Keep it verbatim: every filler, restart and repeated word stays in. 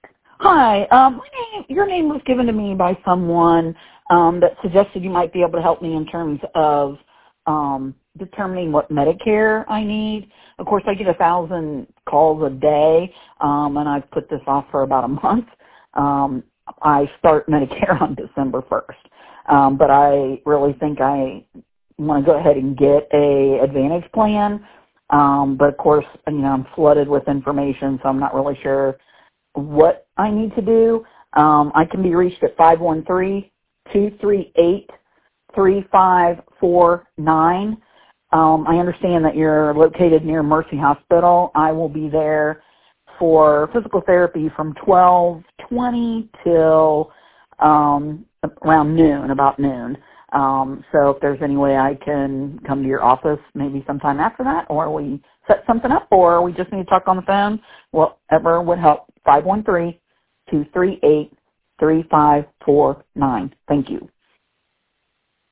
Hi. Um, my name, your name was given to me by someone um, that suggested you might be able to help me in terms of um, determining what Medicare I need. Of course, I get a thousand calls a day, um, and I've put this off for about a month. Um, I start Medicare on December first, um, but I really think I want to go ahead and get a Advantage plan. Um, but of course, you know, I'm flooded with information, so I'm not really sure what I need to do. Um, I can be reached at five one three, two three eight, three five four nine. Um, I understand that you're located near Mercy Hospital. I will be there for physical therapy from twelve twenty till um, around noon, about noon. Um, so if there's any way I can come to your office maybe sometime after that, or we set something up, or we just need to talk on the phone, whatever would help. five one three, two three eight, three five four nine. Thank you.